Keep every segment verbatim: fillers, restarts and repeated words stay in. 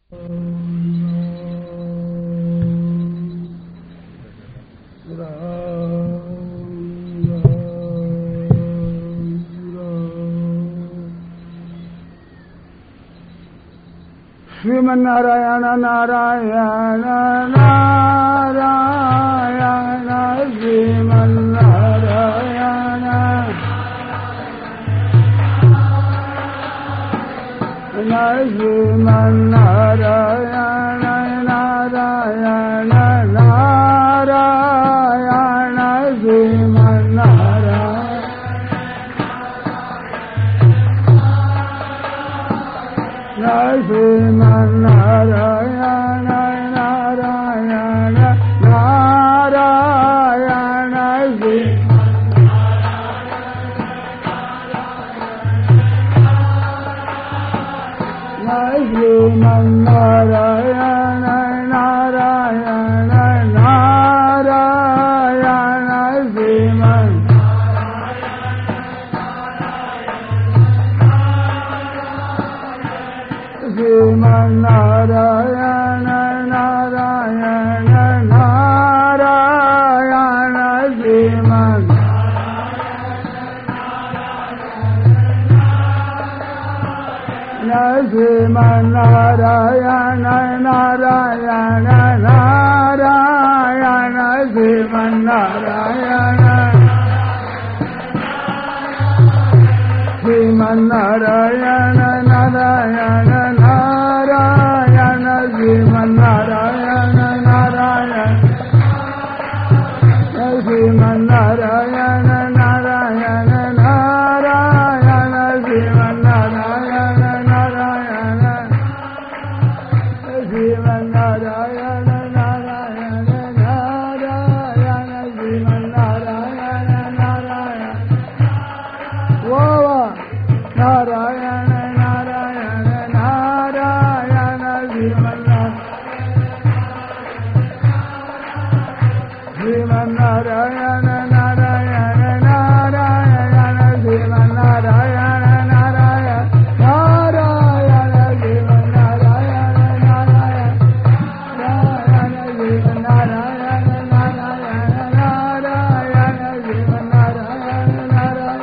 Srimanarayana Narayana Narayana Srimanarayana Srimanarayana Narayana Narayana Srimanarayana Srimanarayana Narayana Narayana Srimanarayana Narayana Narayana Sriman Srimanarayana Narayana Narayana Sriman Srimanarayana Narayana Narayana Srimanarayana Srimanarayana Narayana Narayana Srimanarayana Narayana Srimanarayana Narayana Narayana Srimanarayana Narayana Srimanarayana Narayana Narayana Srimanarayana Narayana Whoa, Narayana Narayana Narayana Srimanarayana Narayana Narayana Srimanarayana Narayana Narayana Srimanarayana Narayana Narayana Srimanarayana Narayana Narayana Srimanarayana Narayana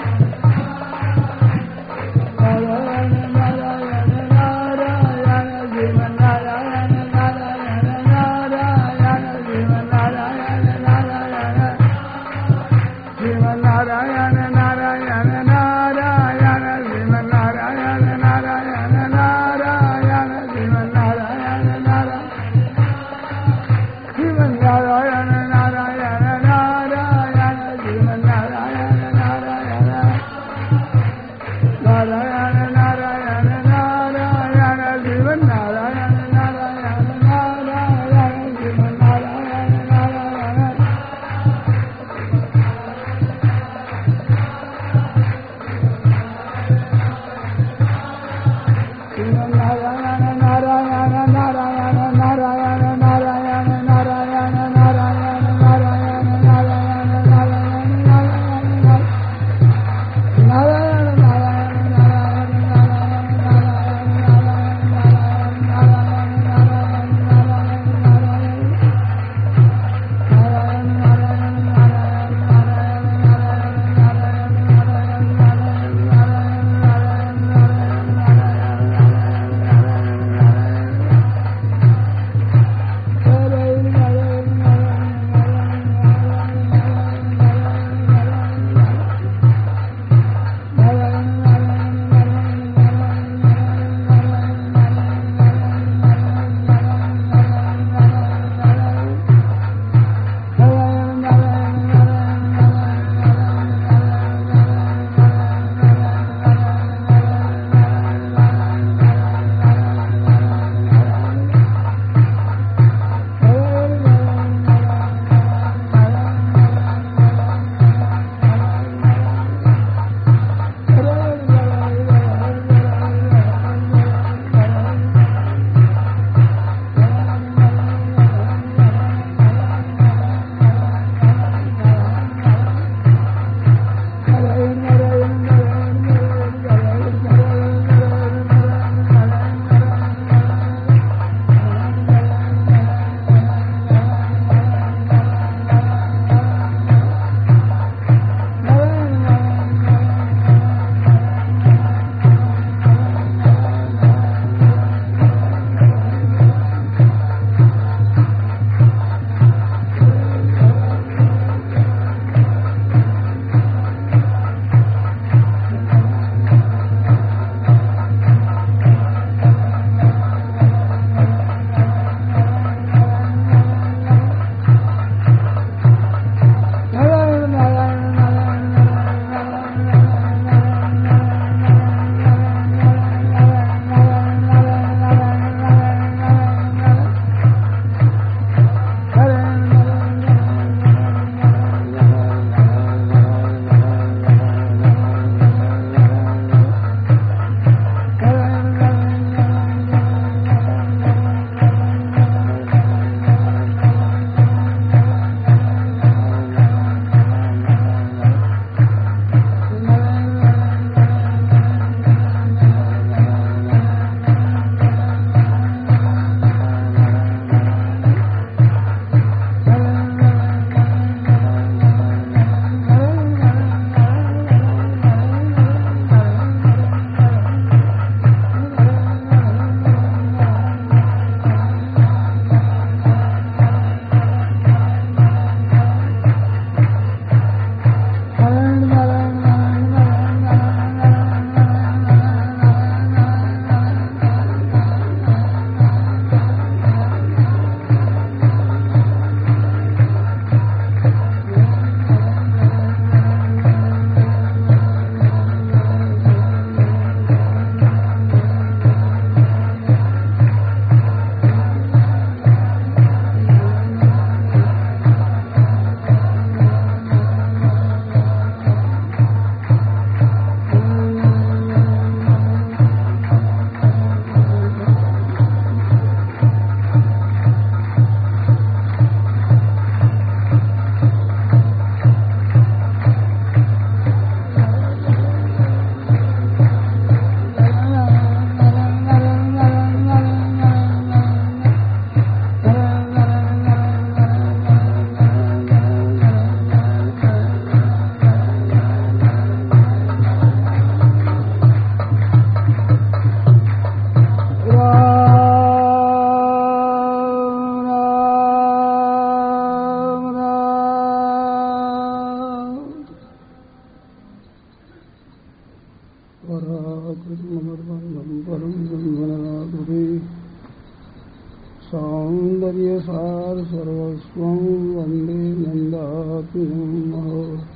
सौंदर्यसार सर्वस्वं वन्दे नन्दात्मनः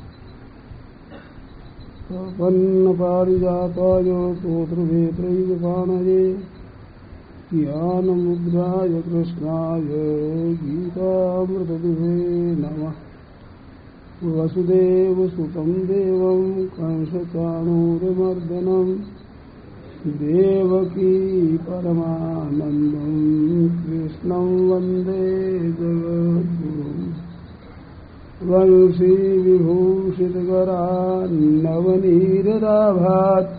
प्रपन्नपारिजाताय स्तोत्रवेत्रैकपाणये ज्ञानमुद्राय कृष्णाय गीतामृतदुहे नमः। वसुदेवसुतं देवं कंसचाणूरमर्दनं देवकी परमानन्दं कृष्णं वन्दे जगद्गुरुम्। वंशी विभूषितकरान्नवनीरदाभात्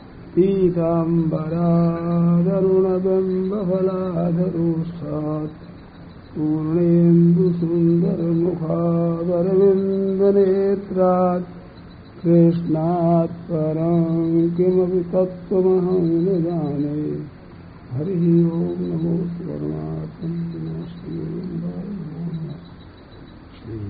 पीताम्बरादरुणबिम्बफलाधरोष्ठात् पूर्णेन्दुसुन्दरमुखादरविन्दनेत्रात् कृष्णात् परं किमपि तत्त्वमहं न जाने। हरिः ओं नमो परमात्मने नमस्ते वृन्दाय नमो नमः। श्री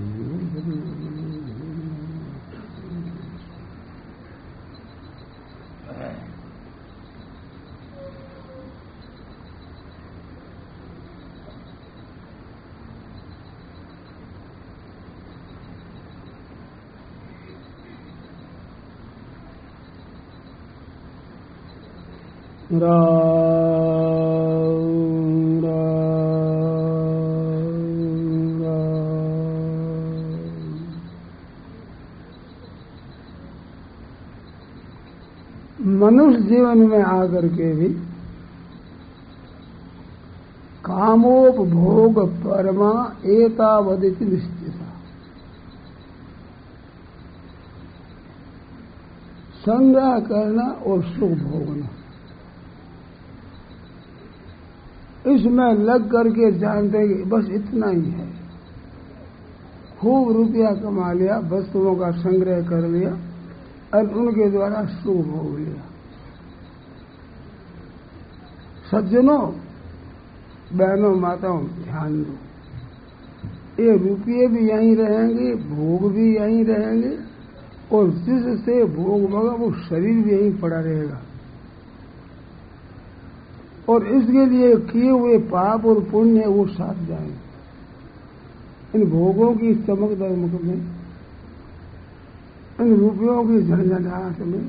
राम राम राम। मनुष्य जीवन में आकर के भी कामोपभोग परमा एतावदिति निश्चिता। संग्रह करना और सुख भोगना, इसमें लग करके जानते कि बस इतना ही है। खूब रुपया कमा लिया, वस्तुओं का संग्रह कर लिया और उनके द्वारा सुख भोग लिया। सज्जनों, बहनों, माताओं, ध्यान दो। ये रुपये भी यहीं रहेंगे, भोग भी यहीं रहेंगे और जिससे भोग होगा वो शरीर भी यहीं पड़ा रहेगा। और इसके लिए किए हुए पाप और पुण्य वो साथ जाएंगे। इन भोगों की चमक दमक में, इन रुपयों की झंझनाहट में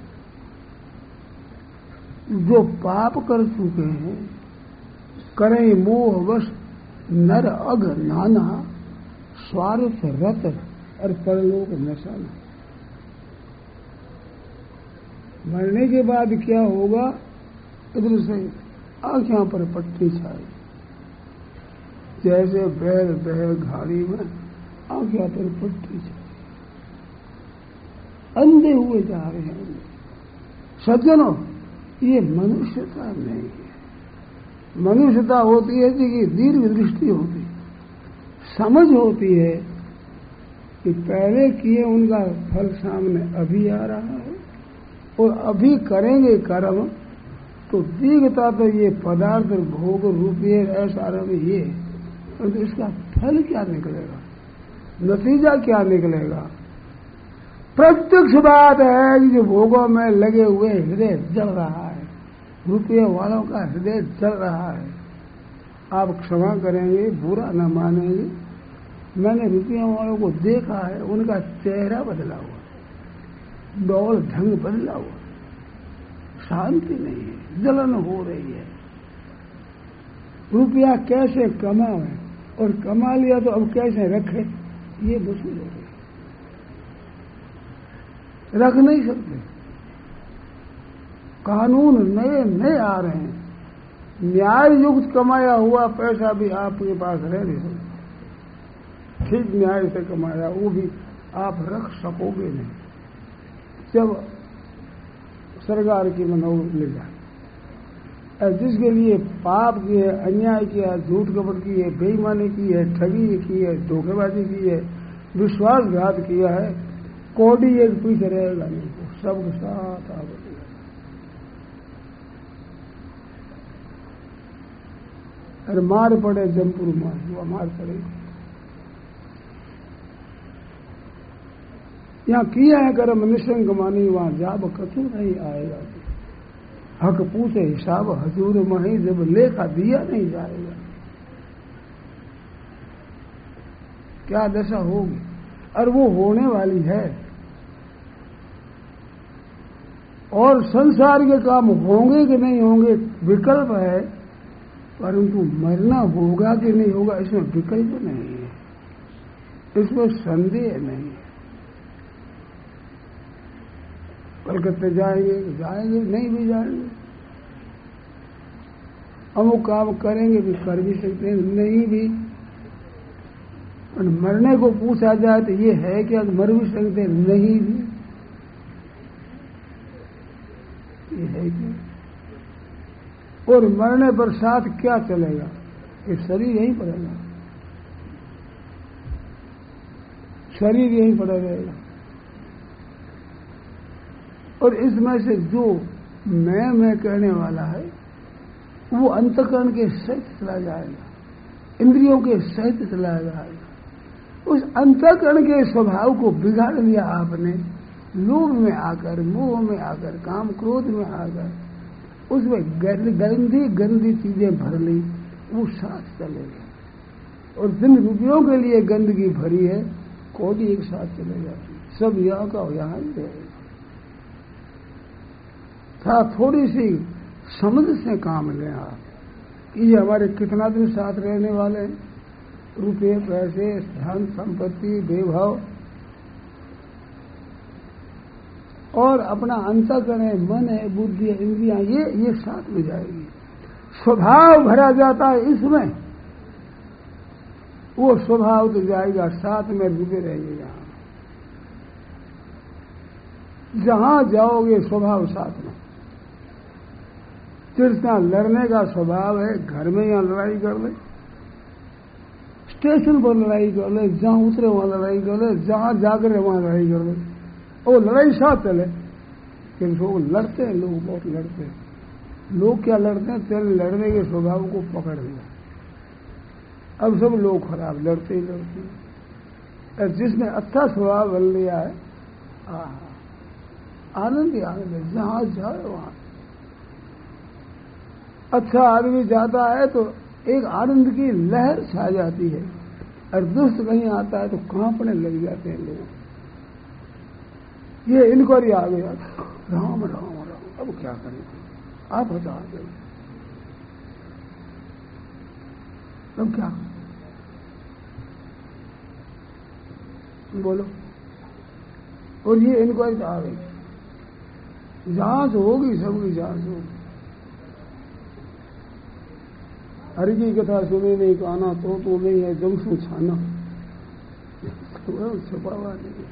जो पाप कर चुके हैं, करें मोहवश नर अघ नाना स्वार्थ रत और परलोक नशाना। मरने के बाद क्या होगा? इधर से आँखों पर पट्टी छाई, जैसे बैल बहे घाड़ी में आँखों पर पट्टी छाई, अंधे हुए जा रहे हैं। सज्जनों, ये मनुष्यता नहीं है। मनुष्यता होती है कि दीर्घ दृष्टि होती है, समझ होती है कि पहले किए उनका फल सामने अभी आ रहा है और अभी करेंगे कर्म तो दिखता तो ये पदार्थ भोग रुपये ऐसा रहे ये, तो इसका फल क्या निकलेगा, नतीजा क्या निकलेगा? प्रत्यक्ष बात है कि जो भोगों में लगे हुए हृदय जल रहा है, रुपये वालों का हृदय जल रहा है। आप क्षमा करेंगे, बुरा न मानेंगे, मैंने रुपये वालों को देखा है, उनका चेहरा बदला हुआ, दौड़ ढंग बदला हुआ, शांति नहीं है, जलन हो रही है। रुपया कैसे कमाए और कमा लिया तो अब कैसे रखे, ये मुश्किल हो गई। रख नहीं सकते। कानून नए नए आ रहे हैं। न्याय युक्त कमाया हुआ पैसा भी आपके पास रह नहीं सकता। ठीक न्याय से कमाया वो भी आप रख सकोगे नहीं जब सरकार की मनोबल ले जाए। जिसके लिए पाप की है, अन्याय किया, झूठ कपट की है, बेईमानी की है, ठगी की है, धोखेबाजी की है, विश्वासघात किया है, कोडी एक पीछे रहेगा नहीं, सबके साथ आप अरे मार पड़े जमपुर मार, वो मार पड़ेगी। यहाँ किया है कर्म निशंक मानी, वहां जाब कथू नहीं आएगा। हक पूछे हिसाब हजूर मही, जब लेखा दिया नहीं जाएगा। क्या दशा होगी, और वो होने वाली है। और संसार के काम होंगे कि नहीं होंगे विकल्प है, परंतु मरना होगा कि नहीं होगा इसमें विकल्प नहीं है, इसमें संदेह नहीं है। कलकत्ते जाएंगे जाएंगे, नहीं भी जाएंगे, अमुक काम करेंगे भी, कर भी सकते हैं, नहीं भी। और मरने को पूछा जाए तो ये है कि मर भी सकते हैं, नहीं भी, ये है कि। और मरने पर साथ क्या चलेगा, ये शरीर यहीं पड़ेगा, शरीर यहीं पड़ा रहेगा। और इसमें से जो मैं मैं कहने वाला है वो अंतःकरण के सहित चला जाएगा, इंद्रियों के सहित चला जाएगा। उस अंतःकरण के स्वभाव को बिगाड़ लिया आपने, लोभ में आकर, मोह में आकर, काम क्रोध में आकर, उसमें गंदी गंदी चीजें भर ली, वो साथ चले गए। और जिन रुपयों के लिए गंदगी भरी है, कोडी एक साथ चले जाती, सब यहाँ का यहाँ ही रहेगा। था थोड़ी सी समझ से काम लें आप कि ये हमारे कितना दिन साथ रहने वाले हैं, रुपये पैसे धन संपत्ति वैभव, और अपना अंतःकरण है, मन है, बुद्धि है, इंद्रियां, ये ये साथ में जाएगी। स्वभाव भरा जाता है इसमें, वो स्वभाव तो जाएगा साथ में, डूबे रहेंगे। यहां जहां जाओगे स्वभाव साथ में। तिरछा लड़ने का स्वभाव है, घर में यहां लड़ाई कर ले, स्टेशन पर लड़ाई कर ले, जहां उतरे वहां लड़ाई कर ले, जहां जाकर वहां लड़ाई कर ले, वो लड़ाई साथ चले। किंतु वो लड़ते हैं, लोग बहुत लड़ते हैं। लोग क्या लड़ते हैं, तेरे लड़ने के स्वभाव को पकड़ लिया। अब सब लोग खराब, लड़ते ही लड़ते हैं। जिसने अच्छा स्वभाव बन लिया है, आनंद ही आनंद है, जहां जाए वहां। अच्छा आदमी जाता है तो एक आनंद की लहर छा जाती है, और दुष्ट कहीं आता है तो कांपने लग जाते हैं लोग। ये इंक्वायरी आ गया, राम राम राम, अब क्या करें, आप बता दें, अब क्या बोलो। और ये इंक्वायरी तो आ गई, जांच होगी, सबकी जांच होगी। हरि की कथा सुने नहीं काना, तो तो नहीं है जमसू छाना, छुपा हुआ नहीं।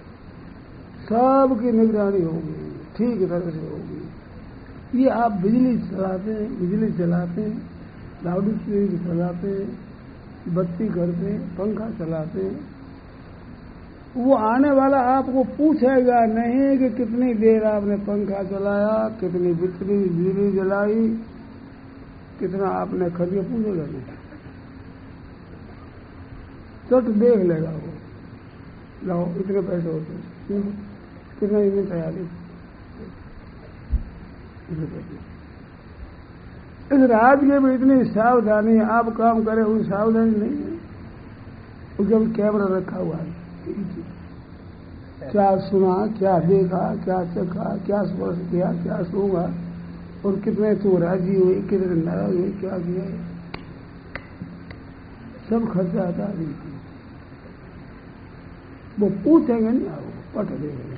सबकी निगरानी होगी, ठीक तरह से होगी। ये आप बिजली चलाते हैं, बिजली चलाते हैं, लाउड स्पीकर चलाते हैं, बत्ती करते हैं, पंखा चलाते हैं, वो आने वाला आपको पूछेगा नहीं कि कितनी देर आपने पंखा चलाया, कितनी बिजली बिजली जलाई, कितना आपने खर्चे, पूछेगा नहीं, चट देख लेगा वो, लाओ इतने पैसे होते हैं, कितना इतनी तैयारी। इस राज के भी इतनी सावधानी, आप काम करें उन सावधानी नहीं है। उसका भी कैमरा रखा हुआ है, क्या सुना, क्या देखा, क्या चखा, क्या स्पर्श किया, क्या सूंघा, और कितने तू राजी हुई, कितने नाराज हुई, क्या किया, सब खर्चा आता है। वो पूछेंगे नहीं, आप पट देंगे।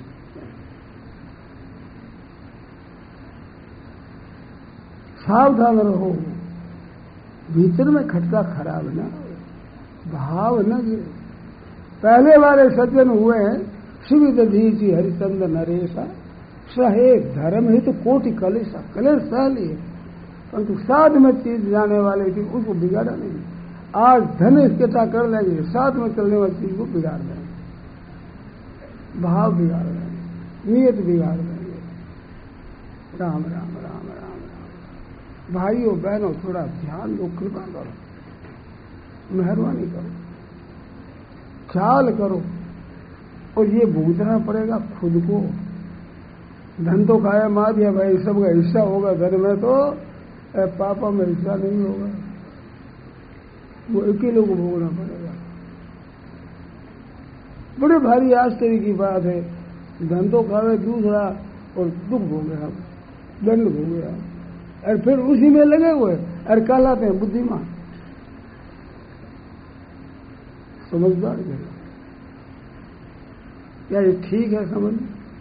सावधान रहो, भीतर में खटका खराब ना हो, भाव न गिरे। पहले वाले सज्जन हुए हैं, शिवित धीची हरिचंद्र नरेशा, सहे धर्म ही तो कोटि कलेशा, कलेश सह लिए, परंतु साथ में चीज जाने वाले थी उसको बिगाड़ा नहीं। आज धन इकट्ठा कर लेंगे, साथ में चलने वाली चीज को बिगाड़ देंगे, भाव बिगाड़ देंगे, नियत बिगाड़ देंगे। राम राम राम राम राम। भाइयों बहनों, थोड़ा ध्यान दो, कृपा करो, मेहरबानी करो, ख्याल करो। और ये भूतना पड़ेगा खुद को। धन तो खाया मार दिया भाई, सबका हिस्सा होगा घर में, तो पापा में हिस्सा नहीं होगा, वो अकेले को भोगना पड़ेगा। बड़े भारी आश्चर्य की बात है। धन तो खावे दूसरा और दुख हो गया, दंड हो गया, और फिर उसी में लगे हुए और कहलाते हैं बुद्धिमान, समझदार। क्या ये ठीक है? समझ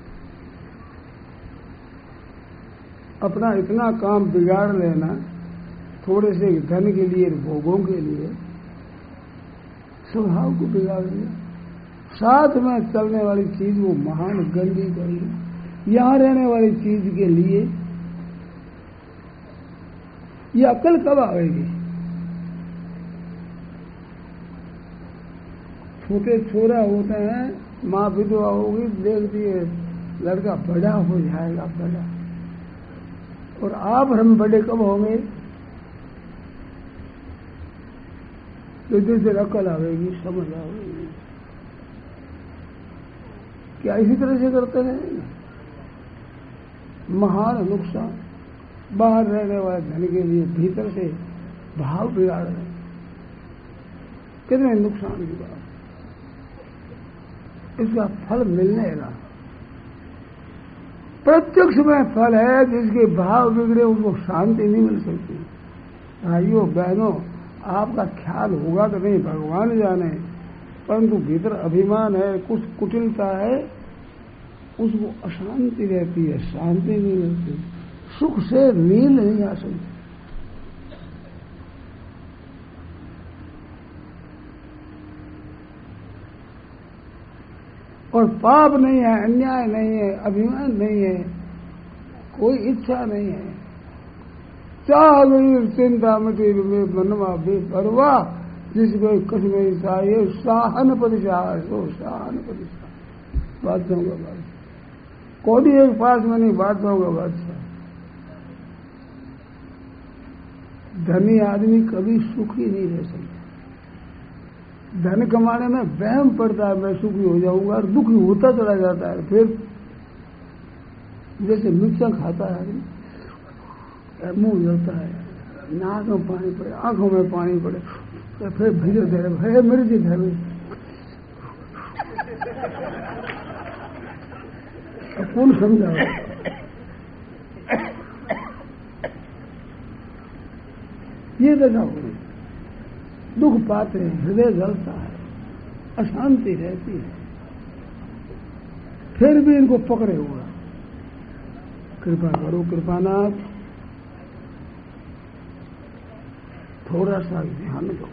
अपना इतना काम बिगाड़ लेना थोड़े से धन के लिए, भोगों के लिए, स्वभाव को बिगाड़ लिया। साथ में चलने वाली चीज वो महान गंदी कर ली। यहां रहने वाली चीज के लिए ये अकल कब आएगी? छोटे छोरा होते हैं, माँ विधवा होगी, देखती है लड़का बड़ा हो जाएगा, बड़ा। और आप हम बड़े कब होंगे? तो जैसे अकल आवेगी, समझ आवेगी। क्या इसी तरह से करते रहेंगे? महान नुकसान। बाहर रहने वाले धन के लिए भीतर से भाव बिगाड़ रहे, कितने नुकसान की बात। इसका फल मिलने का प्रत्यक्ष में फल है। जिसके भाव बिगड़े उसको शांति नहीं मिल सकती। भाइयों बहनों, आपका ख्याल होगा तो नहीं, भगवान जाने, परंतु भीतर अभिमान है, कुछ कुटिलता है, उसको अशांति रहती है, शांति नहीं मिलती, सुख से नींद नहीं आ सकती। और पाप नहीं है, अन्याय नहीं है, अभिमान नहीं है, कोई इच्छा नहीं है। चाह गई चिंता मिटी में मनवा बेपरवाह, जिसको कुछ नहीं चाहिए, साहन परिचार हो, साहन परिचार। बात दूंगा बात, कोई एक पास में नहीं, बात दूंगा बादशाह। धनी आदमी कभी सुखी नहीं रह सकता। धन कमाने में वहम पड़ता है, मैं सुखी हो जाऊंगा, और दुखी होता चला जाता है। फिर जैसे मिर्चा खाता है, मुंह जलता है, नाक में पानी पड़े, आंखों में पानी पड़े, तो फिर भीतर दे भय मिर्ची धरे, कौन समझा? ये दशा हो रही, दुख पाते हैं, हृदय जलता है, अशांति रहती है, फिर भी इनको पकड़े हुआ। कृपा करो कृपानाथ, थोड़ा सा ध्यान दो।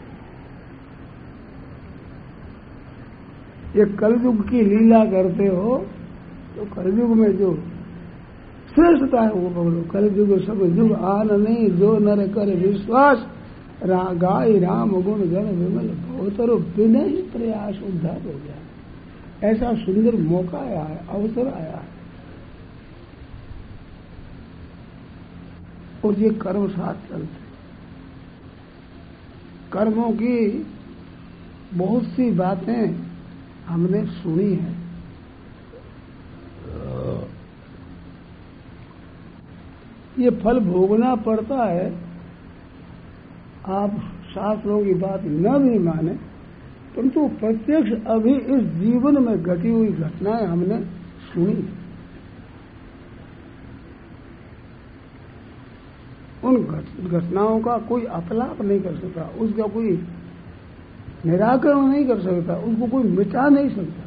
ये कलयुग की लीला करते हो तो कलयुग में जो श्रेष्ठता है वो पकड़ो। कलयुग सब युग आन नहीं, जो नर करे विश्वास, रा, गाय राम गुण गण विमल भवतरो विनय प्रयास उद्धार हो गया। ऐसा सुंदर मौका आया है, अवसर आया है, और ये कर्म साथ चलते। कर्मों की बहुत सी बातें हमने सुनी है, ये फल भोगना पड़ता है। आप शास्त्रों की बात न भी माने, परंतु प्रत्यक्ष अभी इस जीवन में घटी हुई घटनाएं हमने सुनी। उन घटनाओं का कोई अपलाप नहीं कर सकता, उसका कोई निराकरण नहीं कर सकता, उसको कोई मिटा नहीं सकता।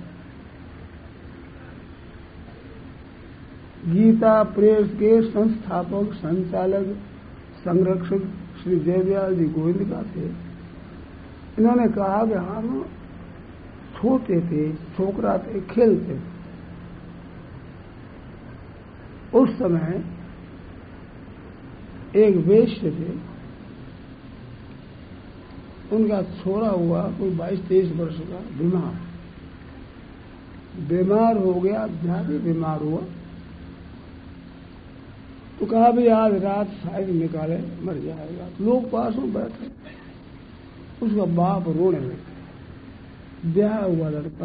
गीता प्रेस के संस्थापक, संचालक, संरक्षक श्री जयदयाल जी गोविंद थे। इन्होंने कहा कि हम छोटे थे, छोकरा थे, खेलते थे। उस समय एक वेश्य थे, उनका छोरा हुआ कोई बाईस तेईस वर्ष का, बीमार बीमार हो गया, ज्यादा बीमार हुआ। तो कहा भी आज रात शायद निकाले, मर जाएगा। लोग पास में बैठे, उसका बाप रोने लगे। ब्याह हुआ लड़का,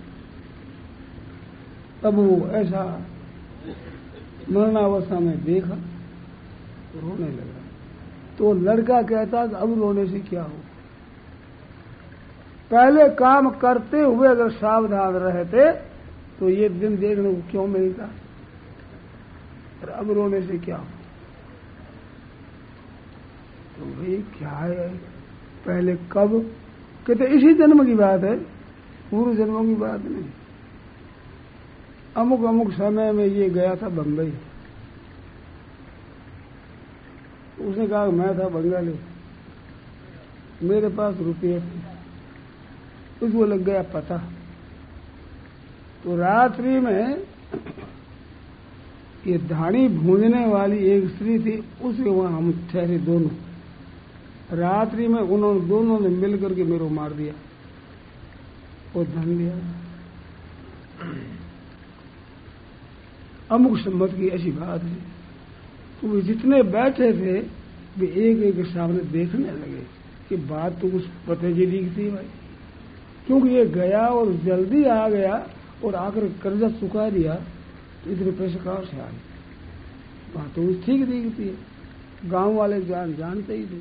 तब वो ऐसा मरणावस्था में देखा, रोने लगा। तो लड़का कहता कि अब रोने से क्या हो, पहले काम करते हुए अगर सावधान रहते तो ये दिन देखने को क्यों मिलता, और अब रोने से क्या हो। तो भाई क्या है, पहले कब कहते इसी जन्म की बात है, पूर्व जन्मों की बात नहीं। अमुक अमुक समय में ये गया था बंबई, उसने कहा मैं था बंगाली, मेरे पास रुपये थे, उसको लग गया पता। तो रात्रि में ये धानी भूंजने वाली एक स्त्री थी, उसे वहां हम ठहरे दोनों। रात्रि में उन्होंने दोनों ने मिल करके मेरे को मार दिया और धन लिया। अमुक सम्मत की ऐसी बात है। तो वे जितने बैठे थे वे एक एक के सामने देखने लगे कि बात तो कुछ पते की दिखती भाई, क्योंकि ये गया और जल्दी आ गया और आकर कर्जा चुका दिया, तो इतने पैसे कहां से आए। बात तो ठीक दिखती है, गांव वाले जान जानते ही थे।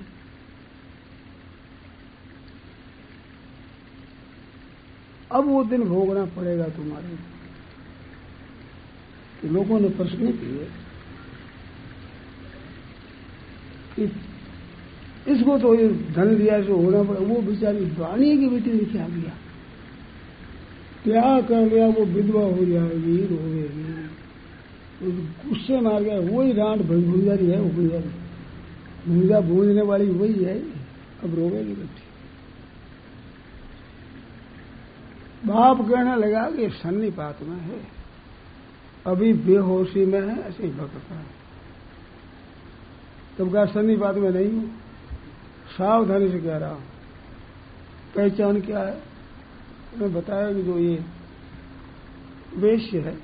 अब वो दिन भोगना पड़ेगा तुम्हारे। तो लोगों ने प्रश्न किए कि इसको तो ये धन दिया जो होना पड़ा, वो बेचारी वाणी की बेटी ने क्या किया, क्या कर लिया, वो विधवा हो जाएगी, रोएगी, गुस्से मार गया। वही डांट भूंजारी है, वो भूंजारी भूंजा भूंजने वाली वही है, अब रोएगी बेटी। बाप कहने लगा कि सन्निपात में है, अभी बेहोशी में है, ऐसे ही भटकता है। तब कहा सन्निपात में नहीं हूं, सावधानी से कह रहा हूं। पहचान क्या है, मैं बताया कि जो ये वेश्य है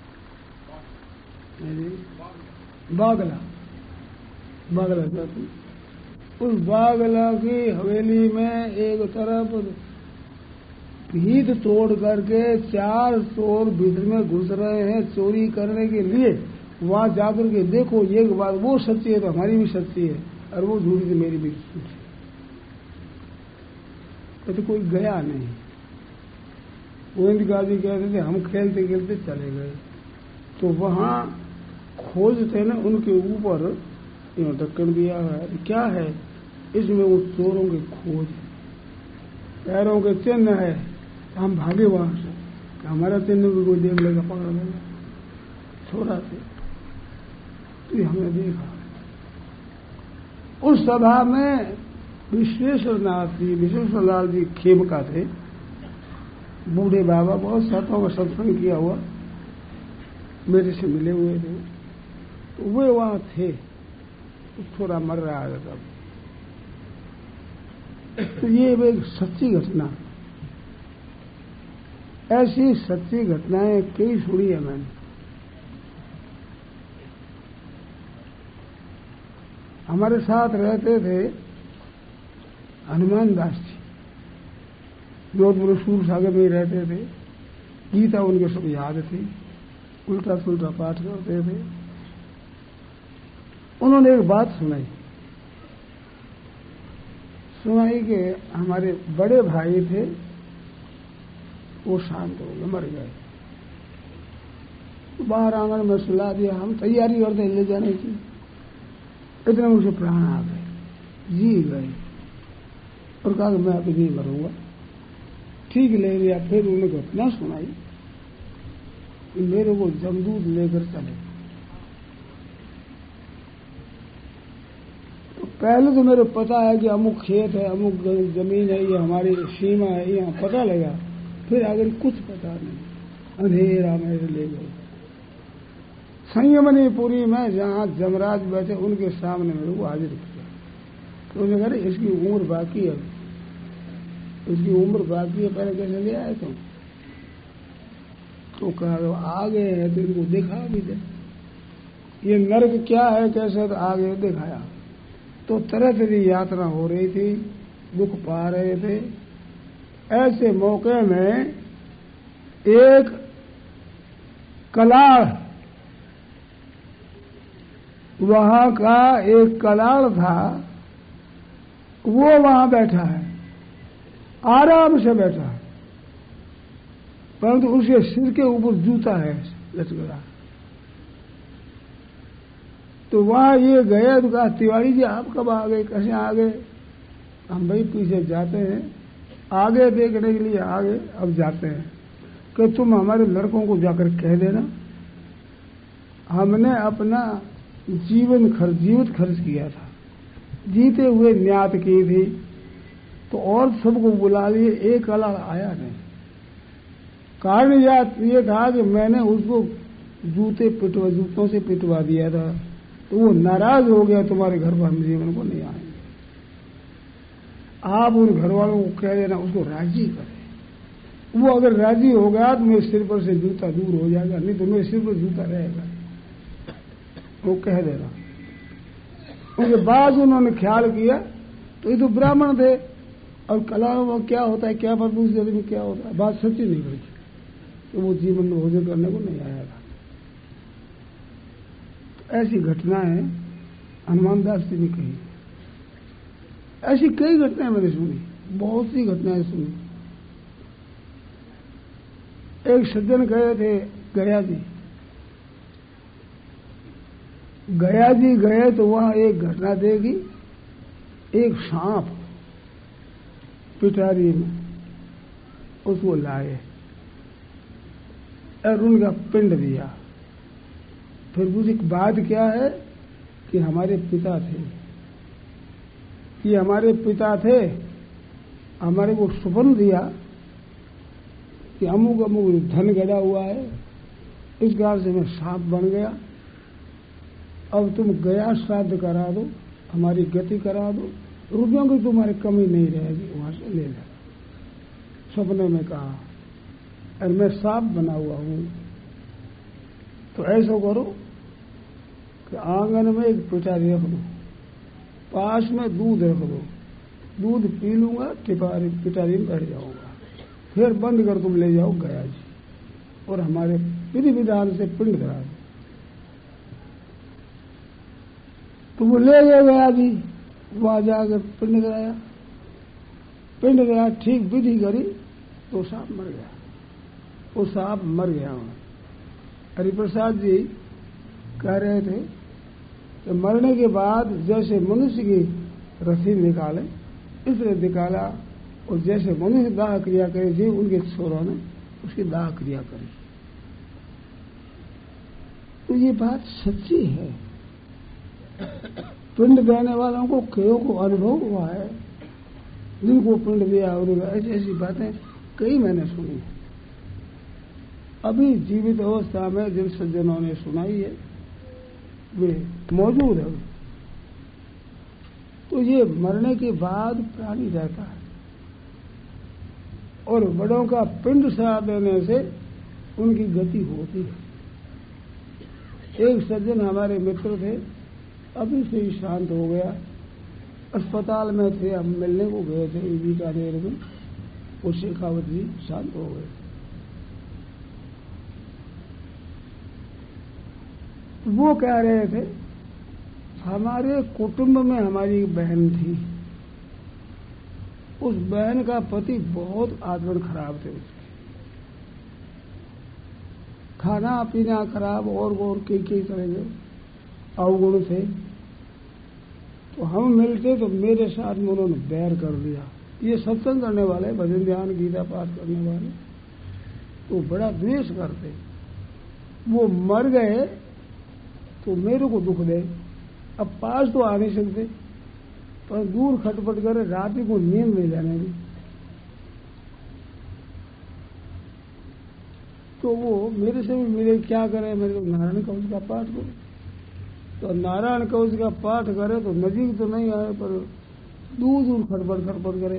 बागला, बागला जाती, उस बागला की हवेली में एक तरफ भीत तोड़ करके चार चोर भीतर में घुस रहे हैं चोरी करने के लिए। वहां जाकर के देखो, एक बात वो सच्ची है तो हमारी भी सच्ची है, और वो झूठी तो मेरी भी झूठी। तो कोई गया नहीं। गोविंद गाजी कहते थे हम खेलते खेलते चले गए, तो वहां खोजते न उनके ऊपर ढक्कन दिया है, क्या है इसमें, वो चोरों के खोज, पैरों के चिन्ह है। हम भागे वहां से, हमारा चिन्ह भी कोई देख लेगा, पकड़ लेगा, छोड़ा थे। तो हमने देखा उस सभा में विश्वेश्वर नाथ जी, विश्वेश्वर लाल जी खेमका थे, बूढ़े बाबा, बहुत सातों का सत्संग किया हुआ, मेरे से मिले हुए थे। तो वे वहां थे, थोड़ा मर रहा है तब। तो ये एक सच्ची घटना, ऐसी सच्ची घटनाएं कई सुनी है मैंने। हमारे साथ रहते थे हनुमान दास जी, जोधपुर सूर सागर में रहते थे। गीता उनके सब याद थी, उल्टा सुल्टा पाठ करते थे। उन्होंने एक बात सुनाई सुनाई कि हमारे बड़े भाई थे, वो शांत हो गए, मर गए। बाहर आंगन में सुला दिया, हम तैयारी करते ले जाने की, इतने मुझे प्राण आ गए, जी गए, और कहा कि मैं अभी नहीं मरूंगा। ठीक ले लिया। फिर उन्हें घटना सुनाई, मेरे को जमदूत लेकर चले। तो पहले तो मेरे पता है कि अमुक खेत है, अमुक जमीन है, ये हमारी सीमा है, यहाँ पता लगा। फिर आगे कुछ पता नहीं, अंधेरा मेरे ले गए। संयमनीपुरी में जहां जमराज बैठे उनके सामने मेरे को हाजिर किया। तो उन्होंने कहा इसकी उम्र बाकी है, इसकी उम्र बाकी है, पहले कैसे ले आए तुम? तो कहा आ गए हैं तो इनको दिखा भी दे, ये नर्क क्या है कैसे, तो आगे दिखाया। तो तरह तरह की यात्रा हो रही थी, दुख पा रहे थे। ऐसे मौके में एक कलाड़, वहां का एक कलाड़ था, वो वहां बैठा है। आराम से बैठा है, परंतु उसके सिर के ऊपर जूता है लटका। तो वहां ये गए तो कहा, तिवारी जी आप कब आ गए, कैसे आ गए? हम भाई पीछे जाते हैं, आगे देखने के लिए आगे, अब जाते हैं कि तुम हमारे लड़कों को जाकर कह देना हमने अपना जीवन खर्च जीवित खर्च किया था, जीते हुए न्यात की थी, तो और सबको बुला लिए, एक अलग आया नहीं। कारण ये था कि मैंने उसको जूते पिटवा जूतों से पिटवा दिया था, तो वो नाराज हो गया, तुम्हारे घर पर हम जीवन को नहीं आएंगे। आप उन घर वालों को कह देना उसको राजी करें। वो अगर राजी हो गया तो मेरे सिर पर से जूता दूर हो जाएगा, नहीं तो मेरे सिर पर जूता रहेगा। वो कह देना। उसके बाद उन्होंने ख्याल किया, तो ये तो ब्राह्मण थे और कला में क्या होता है, क्या पर दूसरे में क्या होता है, बात सच्ची निकली, तो वो जीवन में भोजन करने को नहीं आया था। तो ऐसी घटनाएं हनुमान दास जी ने कही। ऐसी कई घटनाएं मैंने सुनी, बहुत सी घटनाएं सुनी। एक सज्जन गए थे गया जी, गया जी गए तो वहां एक घटना देखी, एक सांप पिटारी में, उसको लाए और उनका पिंड दिया। फिर पूछी बात क्या है कि हमारे पिता थे, कि हमारे पिता थे, हमारे को सुपन दिया कि अमुक अमुक धन गड़ा हुआ है, इस कारण से मैं सांप बन गया, अब तुम गया श्राद्ध करा दो, हमारी गति करा दो, रुपयों की तुम्हारी कमी नहीं रहेगी, वहां से ले लेना। सपने में कहा, और मैं सांप बना हुआ हूं, तो ऐसा करो कि आंगन में एक पिटारी रख दो, पास में दूध रख दो, दूध पी लूंगा, टिपारी पिटारी में बैठ जाऊंगा, फिर बंद कर तुम ले जाओ गया जी, और हमारे विधि विधान से पिंड करा दो। तो वो ले गया गया जी, वहां जाकर पिंड कराया, पिंड गया, ठीक विधि करी, तो सांप मर गया। वो सांप मर गया। हरिप्रसाद जी कह रहे थे कि मरने के बाद जैसे मनुष्य की रस्सी निकाले, इसने निकाला, और जैसे मनुष्य दाह क्रिया करे थी, उनके छोरों ने उसकी दाह क्रिया करी। तो ये बात सच्ची है। पिंड देने वालों को कईयों को अनुभव हुआ है, जिनको पिंड दिया, और ऐसी ऐसी बातें कई मैंने सुनी। अभी जीवित अवस्था में जिन सज्जनों ने सुनाई है वे मौजूद है। तो ये मरने के बाद प्राणी रहता है, और बड़ों का पिंड सा देने से उनकी गति होती है। एक सज्जन हमारे मित्र थे, अभी से ही शांत हो गया, अस्पताल में थे, हम मिलने को गए थे बीकानेर में, वो शेखावत जी शांत हो गए। वो कह रहे थे हमारे कुटुंब में हमारी एक बहन थी, उस बहन का पति बहुत आचरण खराब थे, उसके खाना पीना खराब और और कई कई तरह के अवगुण थे। तो हम मिलते तो मेरे साथ में उन्होंने बैर कर दिया। ये सत्संग करने वाले, भजन ध्यान गीता पाठ करने वाले, तो बड़ा द्वेष करते। वो मर गए तो मेरे को दुख दे, अब पास तो आ नहीं सकते, पर दूर खटपट करे, रात को नींद नहीं जाने दी। तो वो मेरे से भी मिले, क्या करे, मेरे को नारायण कवच का पाठ करो। तो नारायण कवच का पाठ करे तो नजीक तो नहीं आए, पर दूर दूर खटपट खटपट करे।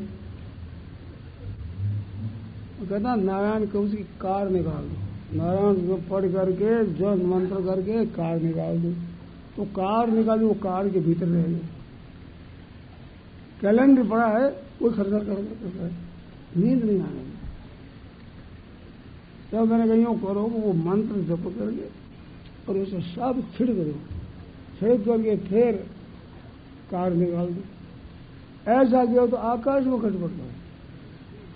कहता नारायण कवच की कार निकाल दो, नारायण को पढ़ करके जो मंत्र करके कार निकाल दो। तो कार निकाल दो, वो कार के भीतर रह गए। कैलेंडर पड़ा है, वो खर्चा कर है, नींद नहीं आने। तब मैंने कहीं करो वो मंत्र जप करके और उसे सब छिड़क दो, छिड़क करके फिर कार निकाल दो। ऐसा किया तो आकाश में खटपट गए,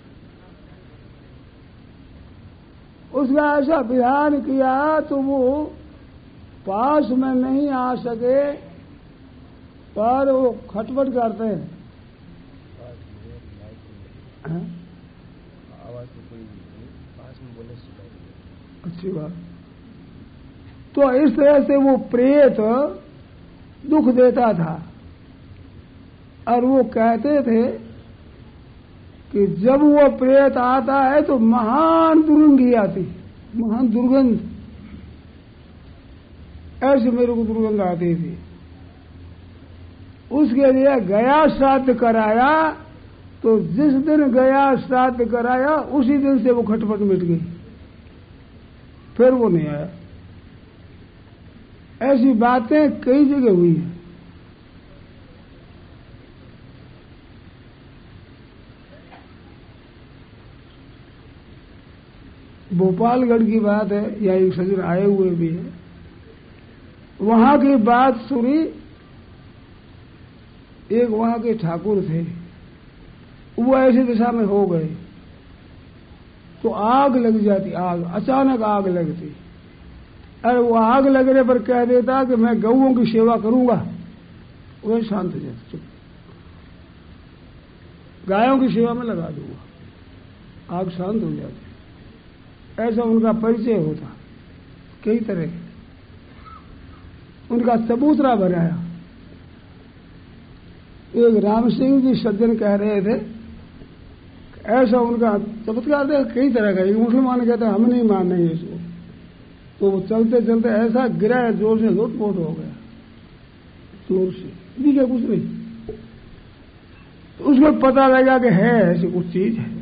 उसका ऐसा विधान किया तो वो पास में नहीं आ सके, पर वो खटपट करते हैं। आवाज तो कोई पास में बोले सुनाई। अच्छी बात। तो इस तरह से वो प्रेत दुख देता था, और वो कहते थे कि जब वो प्रेत आता है तो महान दुर्गंध आती, महान दुर्गंध, ऐसे मेरे को दुर्गंध आती थी। उसके लिए गया श्राद्ध कराया, तो जिस दिन गया श्राद्ध कराया उसी दिन से वो खटपट मिट गई, फिर वो नहीं आया। ऐसी बातें कई जगह हुई हैं। भोपालगढ़ की बात है, या एक सज्जन आए हुए भी है, वहां की बात सुनी। एक वहां के ठाकुर थे, वो ऐसी दिशा में हो गए तो आग लग जाती, आग अचानक आग लगती। अरे वो आग लगने पर कह देता कि मैं गऊओं की सेवा करूंगा, वह शांत हो जाता, चुप, गायों की सेवा में लगा दूंगा, आग शांत हो जाती। ऐसा उनका परिचय होता कई तरह। उनका चबूतरा बनाया। एक राम सिंह जी सज्जन कह रहे थे, ऐसा उनका चमत्कार थे कई तरह का। एक मुसलमान कहते हैं हम नहीं मान रहे इसको, तो वो चलते चलते ऐसा गिरा है जोर से, लुटपोट हो गया जोर से, भी क्या कुछ नहीं। तो उसको पता लगा कि है ऐसी कुछ चीज है।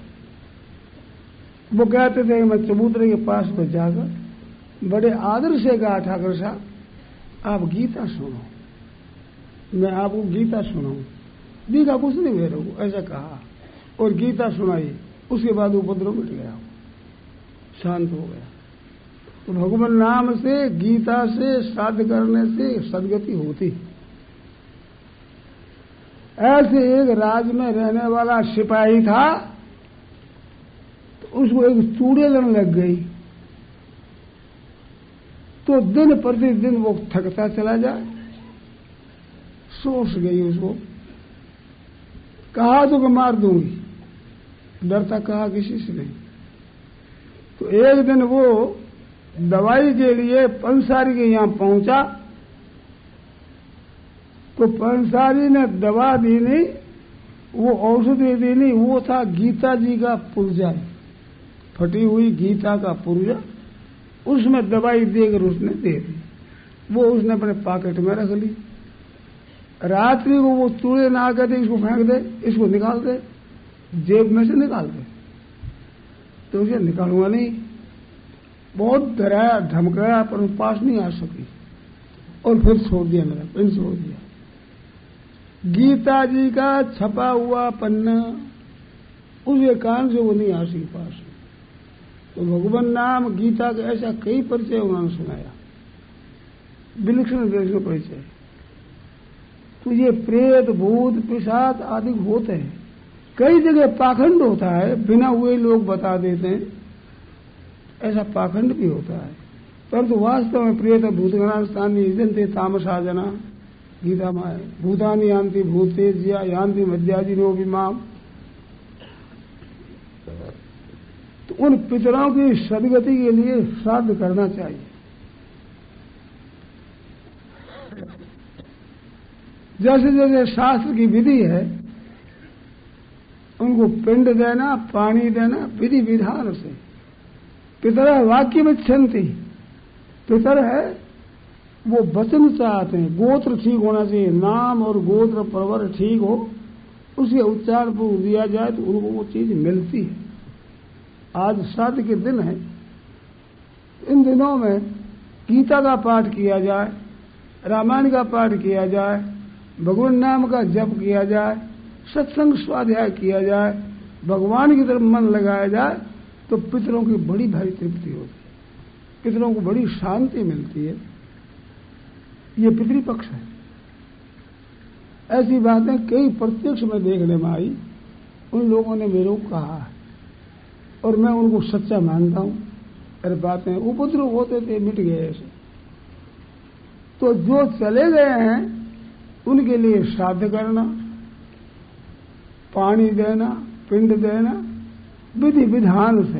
वो कहते थे मैं चबूतरे के पास में जाकर बड़े आदर से कहा, ठाकुर साहब आप गीता सुनो, मैं आपको गीता सुनाऊं। दीघा कुछ नहीं मेरे को, ऐसा कहा और गीता सुनाई। उसके बाद उपद्रव मिट गया, शांत हो गया। तो भगवान नाम से, गीता से, श्राद्ध करने से सदगति होती। ऐसे एक राज्य में रहने वाला सिपाही था, तो उसको एक चूड़ेलन लग गई, तो दिन प्रतिदिन वो थकता चला जाए, सोच गई। उसको कहा तो कि मार दूंगी, डरता कहा किसी से नहीं। तो एक दिन वो दवाई के लिए पंसारी के यहां पहुंचा, तो पंसारी ने दवा दी नहीं, वो औषधि दी नहीं, वो था गीता जी का पुर्जा, फटी हुई गीता का पुर्जा, उसमें दवाई देकर उसने दे दी। वो उसने अपने पॉकेट में रख ली। रात्रि को वो चूड़े ना कहते इसको फेंक दे, इसको निकाल दे, जेब में से निकाल दे, तो उसे निकालूंगा नहीं। बहुत डराया धमकाया, पर वो पास नहीं आ सकी, और फिर छोड़ दिया, मेरा पेन छोड़ दिया। गीता जी का छपा हुआ पन्ना, उसके कान से वो नहीं आ सकी पास। तो भगवान नाम, गीता का ऐसा कई परिचय उन्होंने सुनाया, विलक्षण विलक्षण परिचय। तो ये प्रेत भूत पिशाच आदि होते हैं। कई जगह पाखंड होता है, बिना हुए लोग बता देते हैं, ऐसा पाखंड भी होता है। परंतु तो वास्तव में प्रेत भूतगणास्थानी जंते तामसा जना, गीता माए भूतानी यान्ति भूतेज्या यान्ति मध्याजिनो विमाम। तो उन पितरों की सदगति के लिए श्राद्ध करना चाहिए। जैसे जैसे शास्त्र की विधि है, उनको पिंड देना, पानी देना, विधि विधान से। पितर वाक्य में छंती, पितर है वो वचन चाहते हैं, गोत्र ठीक होना चाहिए, नाम और गोत्र परवर ठीक हो, उसके उच्चारण पर दिया जाए तो उनको वो चीज मिलती है। आज श्राद्ध के दिन है, इन दिनों में गीता का पाठ किया जाए, रामायण का पाठ किया जाए, भगवान नाम का जप किया जाए, सत्संग स्वाध्याय किया जाए, भगवान की तरफ मन लगाया जाए, तो पितरों की बड़ी भारी तृप्ति होती है, पितरों को बड़ी शांति मिलती है। ये पितृपक्ष है। ऐसी बातें कई प्रत्यक्ष में देखने में आई, उन लोगों ने मेरे को कहा है, और मैं उनको सच्चा मानता हूं। अरे बातें उपद्रव होते थे, मिट गए ऐसे। तो जो चले गए हैं उनके लिए श्राद्ध करना, पानी देना, पिंड देना विधि विधान से,